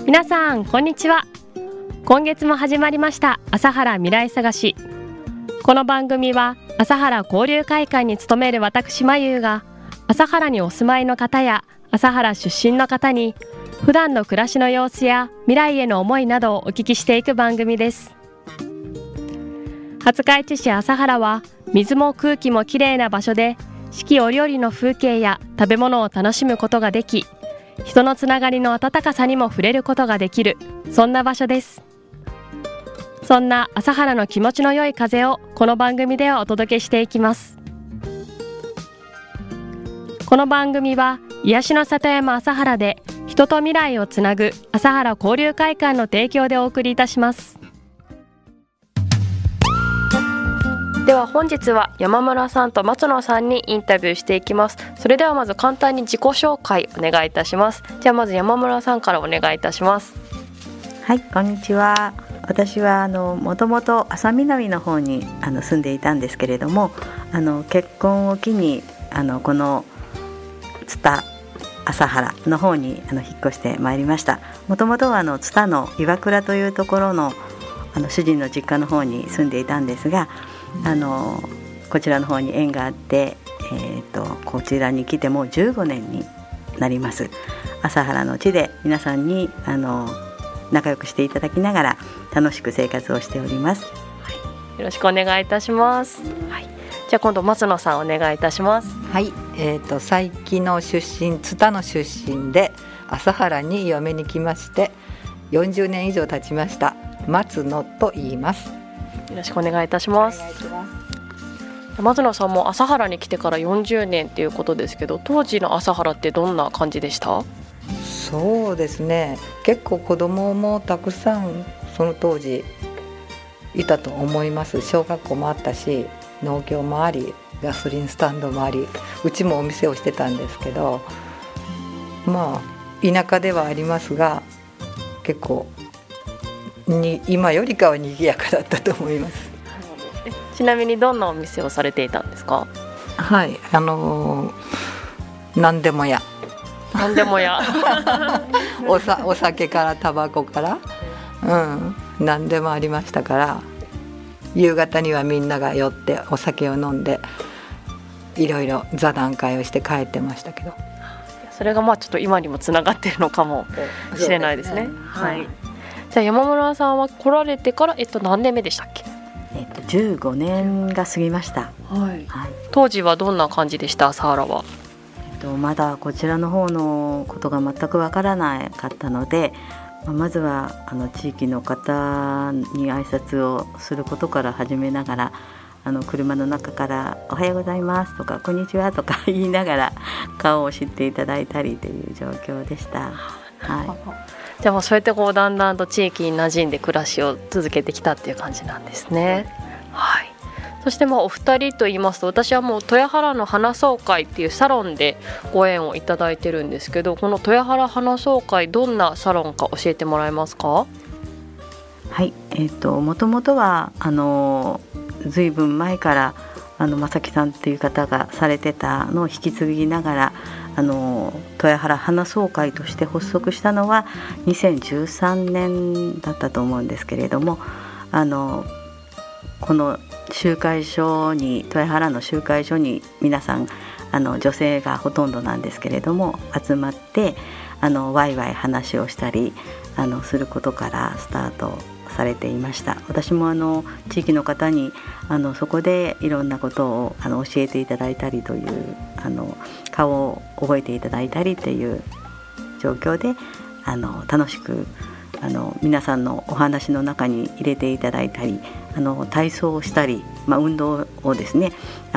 皆さんこんにちは。今月も始まりました朝原未来探し。この番組は朝原交流会館に勤める私まゆが朝原にお住まいの方や朝原出身の方に普段の暮らしの様子や未来への思いなどをお聞きしていく番組です。廿日市市朝原は水も空気もきれいな場所で、四季折々の風景や食べ物を楽しむことができ、人のつながりの温かさにも触れることができる、そんな場所です。そんな朝原の気持ちの良い風をこの番組ではお届けしていきます。この番組は癒しの里山朝原で人と未来をつなぐ朝原交流会館の提供でお送りいたします。では本日は山村さんと松野さんにインタビューしていきます。それではまず簡単に自己紹介お願いいたします。じゃあまず山村さんからお願いいたします。 はい、こんにちは。私はもともと安佐南の方に住んでいたんですけれども、結婚を機にこの津田朝原の方に引っ越してまいりました。もともとは津田の岩倉というところの主人の実家の方に住んでいたんですが、こちらの方に縁があって、こちらに来てもう15年になります。朝原の地で皆さんに仲良くしていただきながら楽しく生活をしております。 はい、よろしくお願いいたします。はい、じゃあ今度松野さんお願いいたします。 はい、佐伯の出身、津田の出身で朝原に嫁に来まして40年以上経ちました松野と言います。 よろしくお願いいたします。松野さんも朝原に来てから40年っていうことですけど、当時の朝原ってどんな感じでした？ そうですね、結構子供もたくさんその当時いたと思います。小学校もあったし、農協もあり、ガソリンスタンドもあり、うちもお店をしてたんですけど、まあ田舎ではありますが結構今よりかは賑やかだったと思います。 ちなみにどんなお店をされていたんですか？ はい、何でも屋何でも屋お酒からタバコから、何でもありましたから、夕方にはみんなが寄ってお酒を飲んでいろいろ座談会をして帰ってましたけど、 それがまあちょっと今にもつながっているのかもしれないですね。はい、じゃあ山村さんは来られてから、何年目でしたっけ ？15年が過ぎました。 はいはい、当時はどんな感じでした？朝原はまだこちらの方のことが全くわからなかったので、まずは地域の方に挨拶をすることから始めながら、車の中からおはようございますとかこんにちはとか言いながら顔を知っていただいたりという状況でした。はい、 じゃあもうそうやってだんだんと地域に馴染んで暮らしを続けてきたっていう感じなんですね。はい、そしてお二人と言いますと、私はもう豊原の花総会っていうサロンでご縁をいただいてるんですけど、この豊原花総会どんなサロンか教えてもらえますか？ はい、もともとはずいぶん前から正木さんっていう方がされてたのを引き継ぎながら豊原花総会として発足したのは2013年だったと思うんですけれども、この集会所に豊原の集会所に皆さん女性がほとんどなんですけれども集まってワイワイ話をしたりすることからスタートされていました。私も地域の方にそこでいろんなことを教えていただいたりという顔を覚えていただいたりという状況で楽しく皆さんのお話の中に入れていただいたり体操をしたり、運動をですね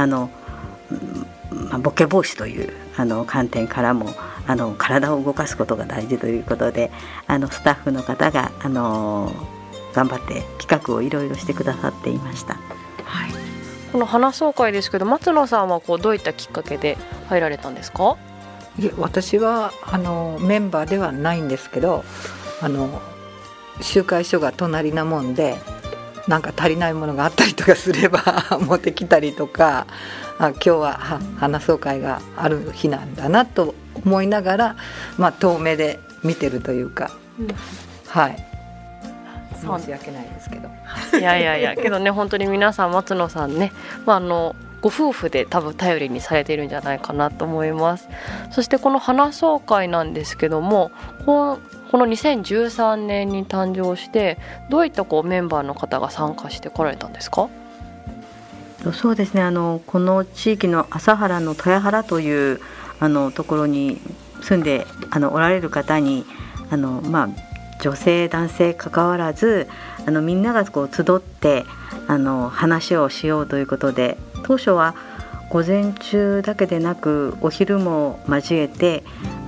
ボケ防止という観点からも体を動かすことが大事ということでスタッフの方が頑張って企画をいろいろしてくださっていました。 はい、この花総会ですけど、松野さんはどういったきっかけで入られたんですか？ いえ、私はメンバーではないんですけど集会所が隣なもんで、なんか足りないものがあったりとかすれば持ってきたりとか、今日は花総会がある日なんだなと思いながら、遠目で見てるというかはい、申し訳ないですけど。 いやけどね、本当に皆さん松野さんね、ご夫婦で多分頼りにされているんじゃないかなと思います。そしてこの花総会なんですけども、この2013年に誕生して、どういったメンバーの方が参加してこられたんですか？ そうですね、この地域の朝原の豊原というところに住んでおられる方に女性男性関わらずみんなが集って話をしようということで、当初は午前中だけでなくお昼も交えて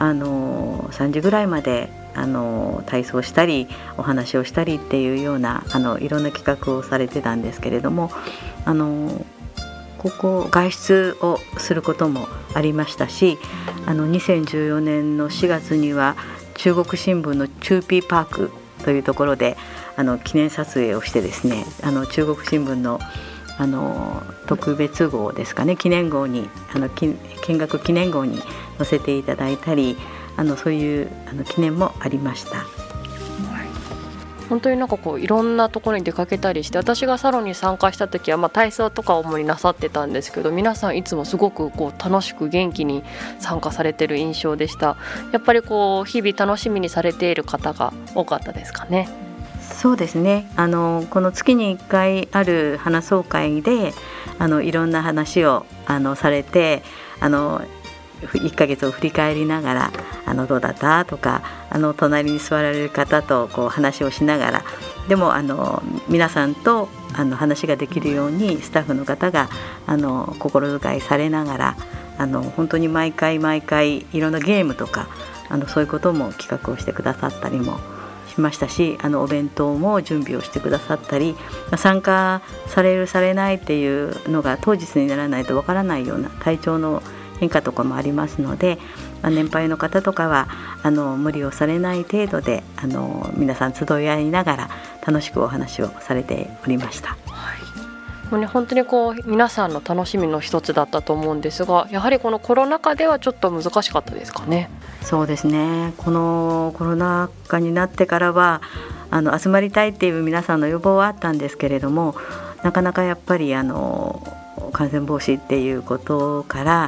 3時ぐらいまで体操したりお話をしたりっていうようないろんな企画をされてたんですけれども、ここ外出をすることもありましたし、2014年の4月には中国新聞のチューピーパークというところで記念撮影をしてですね、中国新聞の特別号ですかね、記念号に見学記念号に載せていただいたり、そういう記念もありました。 本当にいろんなところに出かけたりして、私がサロンに参加した時は体操とか主になさってたんですけど、皆さんいつもすごく楽しく元気に参加されてる印象でした。やっぱり日々楽しみにされている方が多かったですかね？ そうですね、この月に1回ある花総会でいろんな話をされて、1ヶ月を振り返りながらどうだったとか、隣に座られる方と話をしながら、でも皆さんと話ができるようにスタッフの方が心遣いされながら本当に毎回いろんなゲームとかそういうことも企画をしてくださったりもしましたし、お弁当も準備をしてくださったり、参加されるされないっていうのが当日にならないとわからないような体調の変化とかもありますので、年配の方とかは無理をされない程度で皆さん集い合いながら楽しくお話をされておりました。 もうね、本当に皆さんの楽しみの一つだったと思うんですが、やはりこのコロナ禍ではちょっと難しかったですかね？ そうですね、このコロナ禍になってからは集まりたいっていう皆さんの要望はあったんですけれども、なかなかやっぱり感染防止っていうことから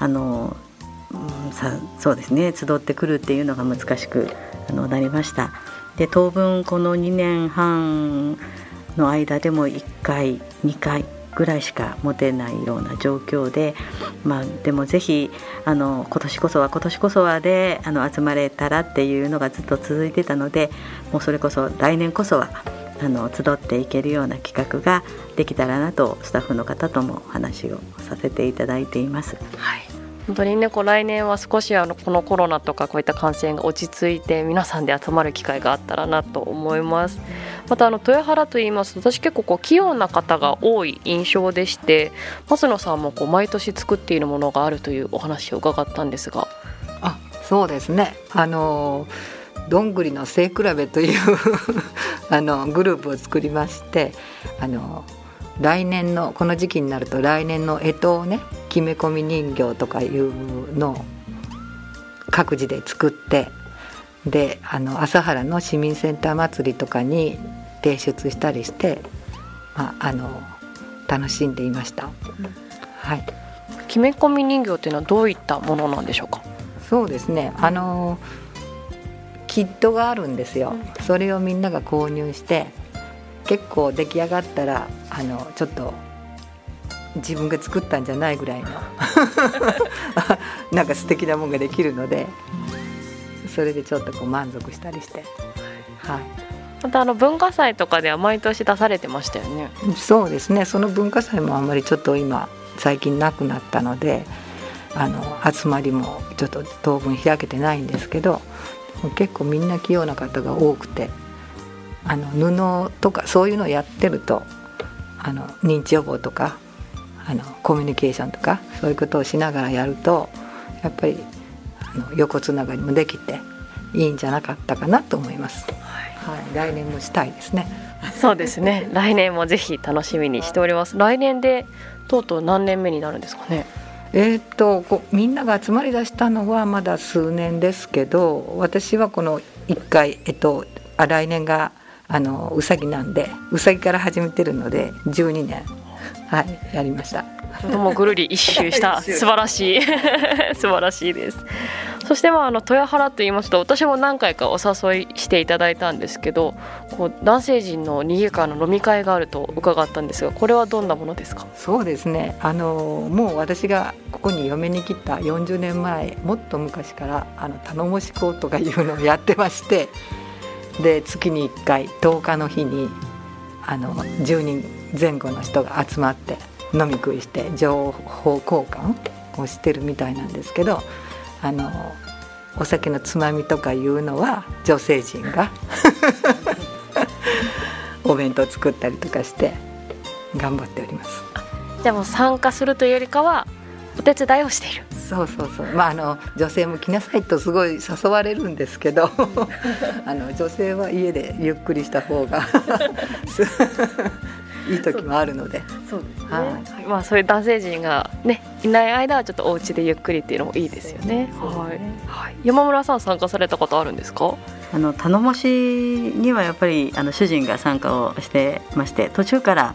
そうですね、集ってくるっていうのが難しくなりました。で、当分この2年半の間でも1回2回ぐらいしか持てないような状況で、でもぜひ今年こそはで集まれたらっていうのがずっと続いてたので、もうそれこそ来年こそは集っていけるような企画ができたらなとスタッフの方とも話をさせていただいています。 はい、本当にね、来年は少しこのコロナとかこういった感染が落ち着いて皆さんで集まる機会があったらなと思います。また豊原といいますと、私結構器用な方が多い印象でして、増野さんも毎年作っているものがあるというお話を伺ったんですが。 そうですね、どんぐりの背比べというグループを作りまして、来年のこの時期になると来年の干支をね、決め込み人形とかいうのを各自で作って、で朝原の市民センター祭りとかに提出したりして、楽しんでいました。はい、 決め込み人形というのはどういったものなんでしょうか？ そうですね、キットがあるんですよ。それをみんなが購入して、結構出来上がったらちょっと自分が作ったんじゃないぐらいのなんか素敵なものができるので、それでちょっと満足したりして、はい、 また文化祭とかでは毎年出されてましたよね。 そうですね、その文化祭もあんまりちょっと今最近なくなったので集まりもちょっと当分開けてないんですけど、結構みんな器用な方が多くて、布とかそういうのをやってると認知予防とかコミュニケーションとかそういうことをしながらやると、やっぱり横つながりもできていいんじゃなかったかなと思います。はい、来年もしたいですね。 そうですね、来年もぜひ楽しみにしております。来年でとうとう何年目になるんですかね？ みんなが集まりだしたのはまだ数年ですけど、私はこの1回、来年がうさぎなんで、うさぎから始めてるので12年、はい、やりました。 もうぐるり一周した素晴らしい素晴らしいです。そして豊原と言いますと、私も何回かお誘いしていただいたんですけど、男性陣のにぎやかな飲み会があると伺ったんですが、これはどんなものですか？ そうですね、もう私がここに嫁に来た40年前、もっと昔から頼もし講とかいうのをやってまして、で月に1回10日の日に10人前後の人が集まって飲み食いして情報交換をしてるみたいなんですけど、お酒のつまみとかいうのは女性陣がお弁当作ったりとかして頑張っております。 じゃあもう参加するというよりかはお手伝いをしている。 そう、女性も来なさいとすごい誘われるんですけど女性は家でゆっくりした方がいい時もあるので、 そうですね、そういう男性陣が、いない間はちょっとお家でゆっくりっていうのもいいですよね。山村さん、参加されたことあるんですか？ 頼もしにはやっぱり主人が参加をしてまして、途中から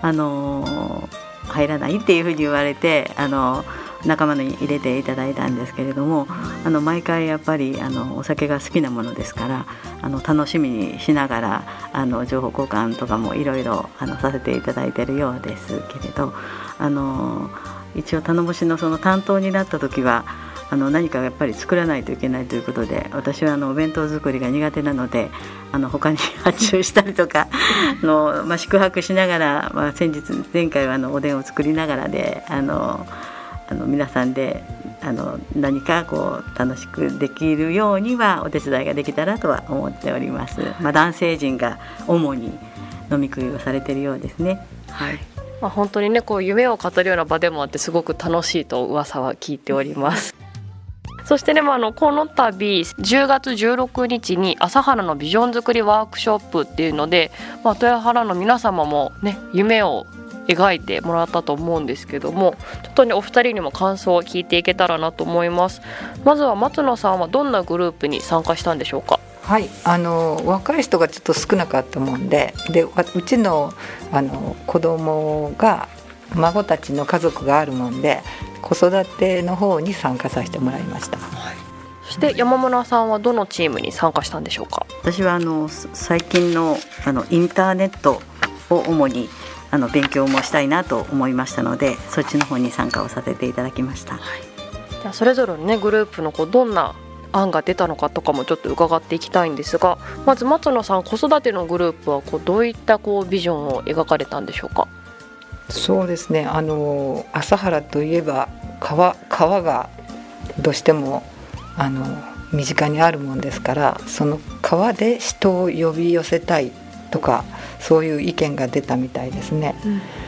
入らないっていうふうに言われて仲間に入れていただいたんですけれども、毎回やっぱりお酒が好きなものですから、楽しみにしながら情報交換とかもいろいろさせていただいているようですけれど、一応頼もしのその担当になった時は何かやっぱり作らないといけないということで、私はお弁当作りが苦手なので他に発注したりとか宿泊しながら、前回はおでんを作りながらで皆さんで何か楽しくできるようにはお手伝いができたらとは思っております。男性陣が主に飲み食いをされているようですね。 本当にね、夢を語るような場でもあってすごく楽しいと噂は聞いておりますそしてね、この度10月16日に朝原のビジョン作りワークショップっていうので、豊原の皆様もね、夢を描いてもらったと思うんですけども、ちょっとねお二人にも感想を聞いていけたらなと思います。まずは松野さんはどんなグループに参加したんでしょうか？ はい、若い人がちょっと少なかったもんで、うちの子供が孫たちの家族があるもんで、子育ての方に参加させてもらいました。 そして山村さんはどのチームに参加したんでしょうか？ 私は最近のインターネットを主に勉強もしたいなと思いましたので、そっちの方に参加をさせていただきました。 じゃあそれぞれのねグループのどんな案が出たのかとかもちょっと伺っていきたいんですが、まず松野さん、子育てのグループはどういったビジョンを描かれたんでしょうか？ そうですね、朝原といえば川がどうしても身近にあるもんですから、その川で人を呼び寄せたいとか、そういう意見が出たみたいですね。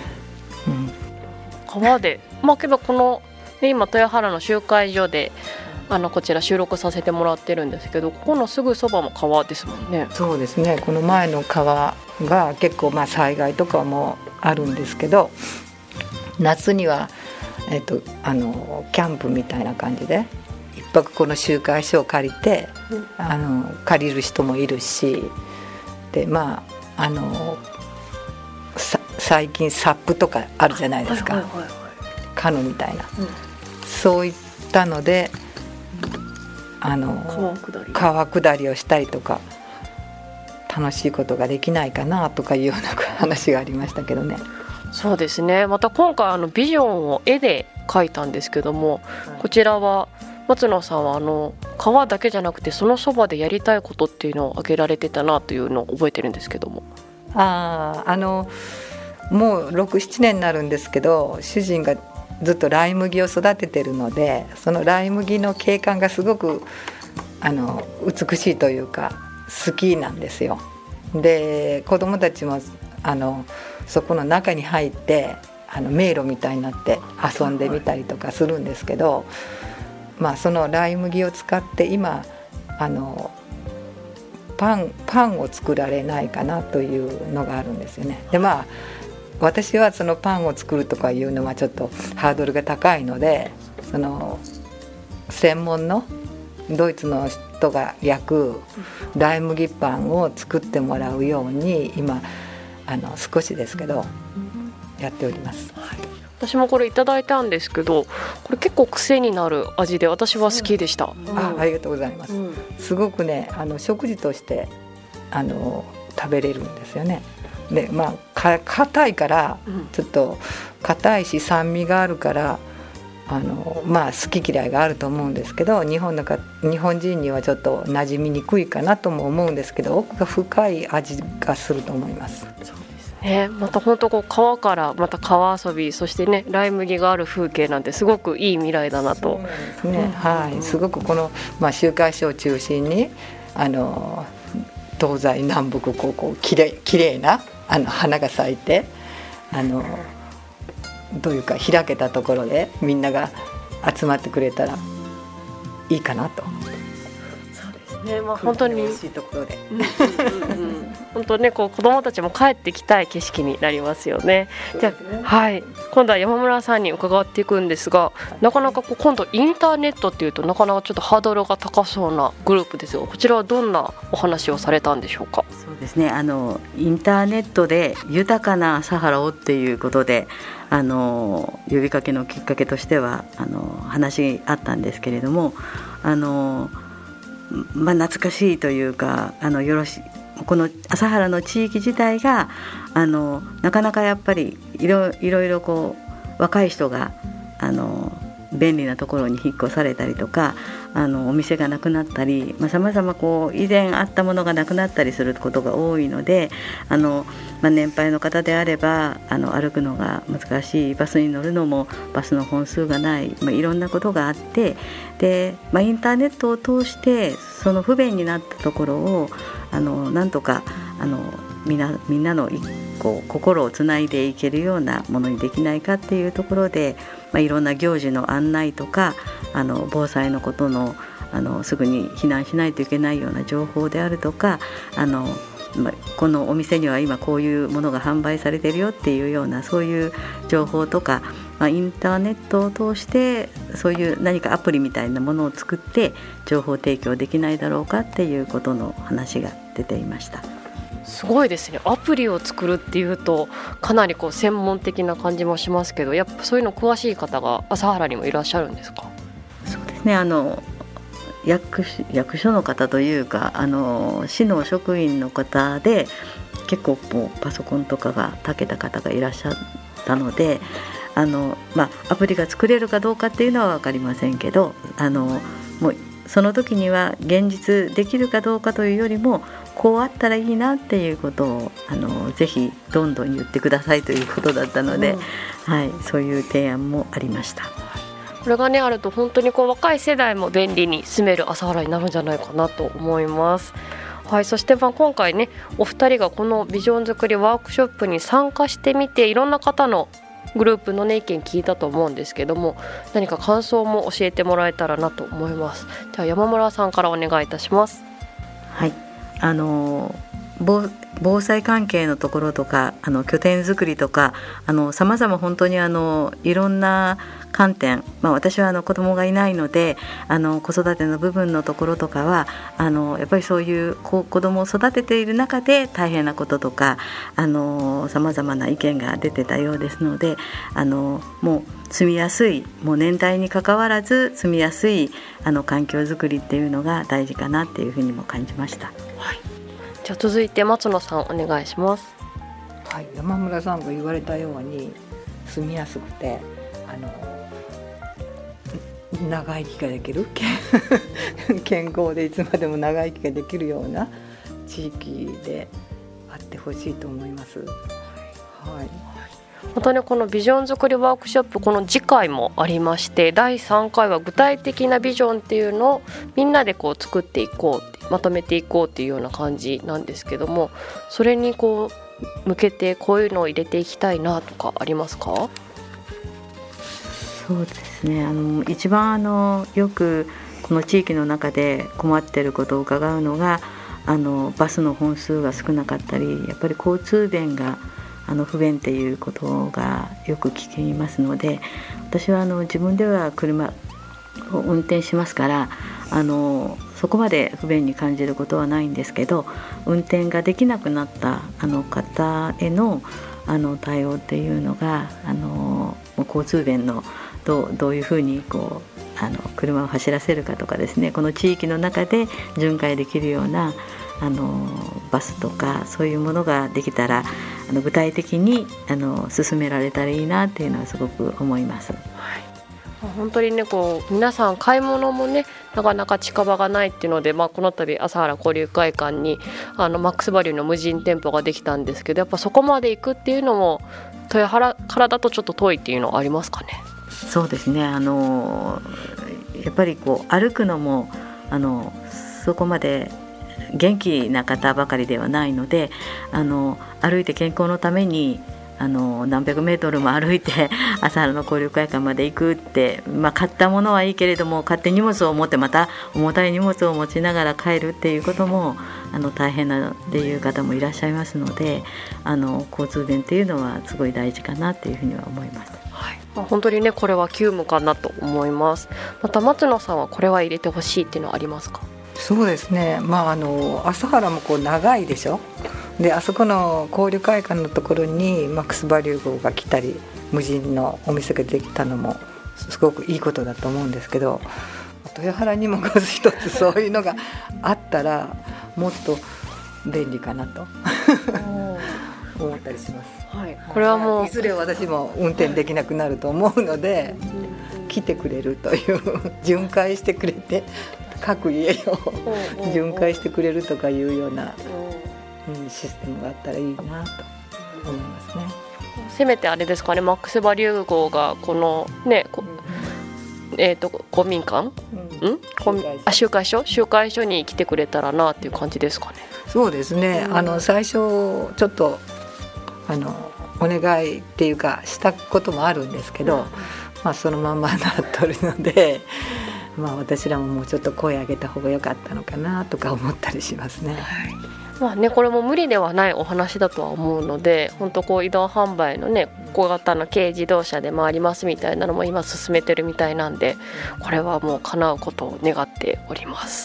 川で、けど今豊原の集会所でこちら収録させてもらってるんですけど、ここのすぐそばも川ですもんね。そうですね、 この前の川が結構災害とかもあるんですけど、夏には、キャンプみたいな感じで一泊この集会所を借りて、借りる人もいるし、で最近サップとかあるじゃないですか、カヌーみたいな、そういったので川下りをしたりとか、楽しいことができないかなとかいうような話がありましたけどね。 そうですね、また今回ビジョンを絵で描いたんですけども、こちらは松野さんは川だけじゃなくてそのそばでやりたいことっていうのを挙げられてたなというのを覚えてるんですけども。 もう 6,7 年になるんですけど、主人がずっとライ麦を育ててるので、そのライ麦の景観がすごく美しいというか好きなんですよ。で子どもたちもそこの中に入って迷路みたいになって遊んでみたりとかするんですけど、そのライ麦を使って今パンを作られないかなというのがあるんですよね。で私はそのパンを作るとかいうのはちょっとハードルが高いので、その専門のドイツの人が焼くライ麦パンを作ってもらうように今少しですけどやっております。 私もこれいただいたんですけど、これ結構癖になる味で私は好きでした。 ありがとうございます。すごくね食事として食べれるんですよね。で硬いからちょっと硬いし酸味があるから好き嫌いがあると思うんですけど、日本人にはちょっと馴染みにくいかなとも思うんですけど、奥が深い味がすると思います。 そうですね。また本当川からまた川遊び、そしてねライ麦がある風景なんてすごくいい未来だなと。そうですね、はい、すごくこの、集会所を中心に東西南北きれいな花が咲いてどういうか開けたところでみんなが集まってくれたらいいかなと。 そうですね、本当に美味しいところで本当ね子どもたちも帰ってきたい景色になりますよね。じゃあ、今度は山村さんに伺っていくんですが、なかなか今度インターネットっていうとなかなかちょっとハードルが高そうなグループですが、こちらはどんなお話をされたんでしょうか。 そうですね、インターネットで豊かなサハラをっていうことで呼びかけのきっかけとしては話あったんですけれども、懐かしいというかこの朝原の地域自体がなかなかやっぱりいろいろ若い人が便利なところに引っ越されたりとかお店がなくなったり、さまざま以前あったものがなくなったりすることが多いので年配の方であれば歩くのが難しい、バスに乗るのもバスの本数がない、いろんなことがあって、で、インターネットを通してその不便になったところをなんとかみんなの心をつないでいけるようなものにできないかっていうところで、いろんな行事の案内とか防災のことのすぐに避難しないといけないような情報であるとかこのお店には今こういうものが販売されてるよっていうようなそういう情報とか、インターネットを通してそういう何かアプリみたいなものを作って情報提供できないだろうかっていうことの話が出ていました。 すごいですね。アプリを作るっていうとかなり専門的な感じもしますけど、やっぱそういうの詳しい方が朝原にもいらっしゃるんですか。 そうですね、役所の方というか市の職員の方で結構パソコンとかが長けた方がいらっしゃったのでアプリが作れるかどうかっていうのは分かりませんけどもうその時には現実できるかどうかというよりもこうあったらいいなっていうことをぜひどんどん言ってくださいということだったので、そういう提案もありました。 これがねあると本当に若い世代も便利に住める朝原になるんじゃないかなと思います。そして今回ねお二人がこのビジョン作りワークショップに参加してみていろんな方のグループの、意見聞いたと思うんですけども、何か感想も教えてもらえたらなと思います。じゃあ山村さんからお願いいたします。 はい、防災関係のところとか拠点作りとか様々本当にいろんな観点、私は子供がいないので子育ての部分のところとかはやっぱりそういう子供を育てている中で大変なこととか様々な意見が出てたようですのでもう住みやすいもう年代に関わらず住みやすい環境づくりっていうのが大事かなっていうふうにも感じました。 じゃあ続いて松野さんお願いします。 山村さんが言われたように住みやすくて長生きができる健康でいつまでも長生きができるような地域であってほしいと思います。 本当にこのビジョン作りワークショップこの次回もありまして、第3回は具体的なビジョンっていうのをみんなで作っていこうまとめていこうっていうような感じなんですけども、それに向けてこういうのを入れていきたいなとかありますか。 そうですね、一番よくこの地域の中で困っていることを伺うのがバスの本数が少なかったりやっぱり交通便が不便っていうことがよく聞きますので、私は自分では車を運転しますから、そこまで不便に感じることはないんですけど、運転ができなくなった方への対応っていうのが交通便のどういうふうに車を走らせるかとかですね、この地域の中で巡回できるようなバスとかそういうものができたら具体的に進められたらいいなっていうのはすごく思います。 本当にね皆さん買い物もねなかなか近場がないっていうので、この度朝原交流会館にマックスバリューの無人店舗ができたんですけど、やっぱそこまで行くっていうのも豊原からだとちょっと遠いっていうのはありますかね。 そうですね、やっぱり歩くのもそこまで元気な方ばかりではないので、歩いて健康のために何百メートルも歩いて朝原の交流会館まで行くって、買ったものはいいけれども買って荷物を持ってまた重たい荷物を持ちながら帰るっていうことも大変なっていう方もいらっしゃいますので、交通便っていうのはすごい大事かなっていうふうには思います。 本当にねこれは急務かなと思います。また松野さんはこれは入れてほしいっていうのはありますか？ そうですね、朝原も長いでしょ。であそこの交流会館のところにマックスバリュー号が来たり無人のお店ができたのもすごくいいことだと思うんですけど、豊原にも一つそういうのがあったらもっと便利かなと思ったりします。 これはもういずれ私も運転できなくなると思うので、来てくれるという巡回してくれて各家を巡回してくれるとかいうようなシステムがあったらいいなと思いますね。 せめてあれですかね、マックスバリュー号がこのね公民館、集会所に来てくれたらなっていう感じですかね。 そうですね、最初ちょっとお願いっていうかしたこともあるんですけど、そのままなっとるので、私らももうちょっと声上げた方が良かったのかなとか思ったりしますね。 これも無理ではないお話だとは思うので、本当移動販売のね小型の軽自動車で回りますみたいなのも今進めてるみたいなんで、これはもう叶うことを願っております。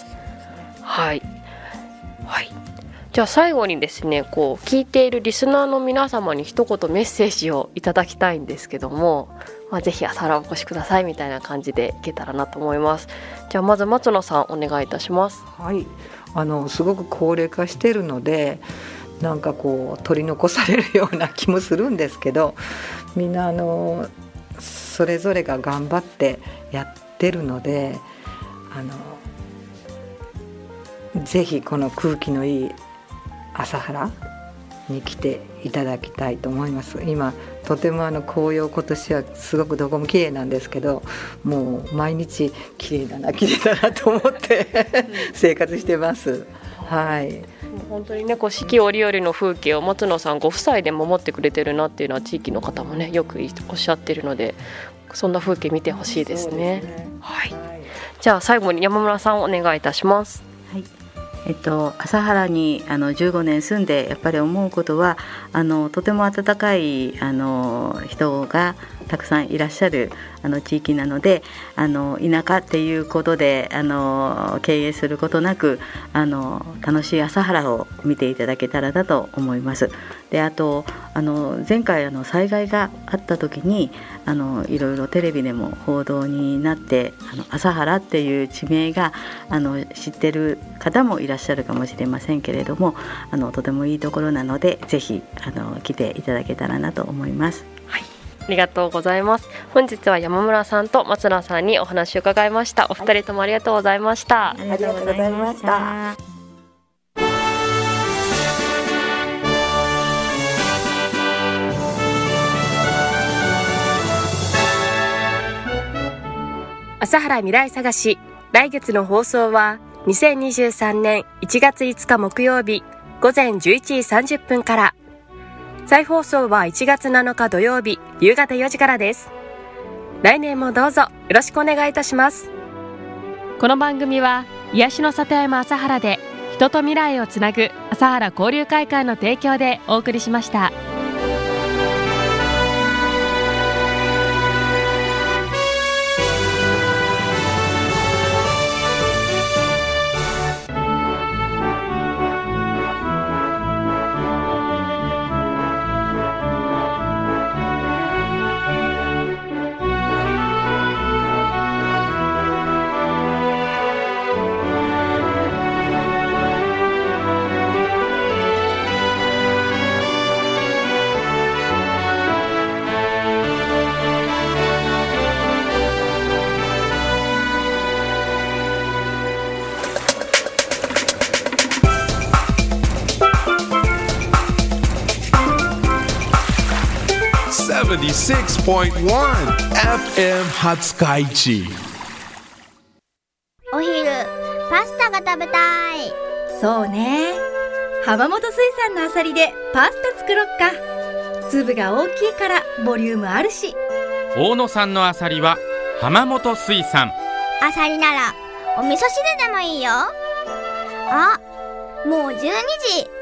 じゃあ最後にですね聞いているリスナーの皆様に一言メッセージをいただきたいんですけども、ぜひ朝原お越しくださいみたいな感じでいけたらなと思います。じゃあまず松野さんお願いいたします。 すごく高齢化しているので取り残されるような気もするんですけど、みんなそれぞれが頑張ってやってるので、ぜひこの空気のいい朝原に来ていただきたいと思います。今とても紅葉今年はすごくどこも綺麗なんですけど、もう毎日綺麗だなと思って生活してます。 本当にね四季折々の風景を松野さんご夫妻で守ってくれてるなっていうのは地域の方もねよくおっしゃってるので、そんな風景見てほしいですね。じゃあ最後に山村さんお願いいたします。 朝原に15年住んでやっぱり思うことはとても温かい人がたくさんいらっしゃる地域なので、田舎っていうことで経営することなく楽しい朝原を見ていただけたらだと思います。であと前回災害があった時にいろいろテレビでも報道になって朝原っていう地名が知ってる方もいらっしゃるかもしれませんけれども、とてもいいところなのでぜひ来ていただけたらなと思います。 ありがとうございます。本日は山村さんと松野さんにお話を伺いました。お二人ともありがとうございました。 ありがとうございました。 朝原未来探し、来月の放送は2023年1月5日木曜日午前11時30分から、再放送は1月7日土曜日夕方4時からです。来年もどうぞよろしくお願いいたします。この番組は癒しの里山朝原で人と未来をつなぐ朝原交流会館の提供でお送りしました。 76.1 FM 廿日市。 お昼パスタが食べたい。 そうね。浜本水産のアサリでパスタ作ろっか。粒が大きいからボリュームあるし。 大野さんのアサリは浜本水産。 アサリならお味噌汁でもいいよ。あ、もう12時。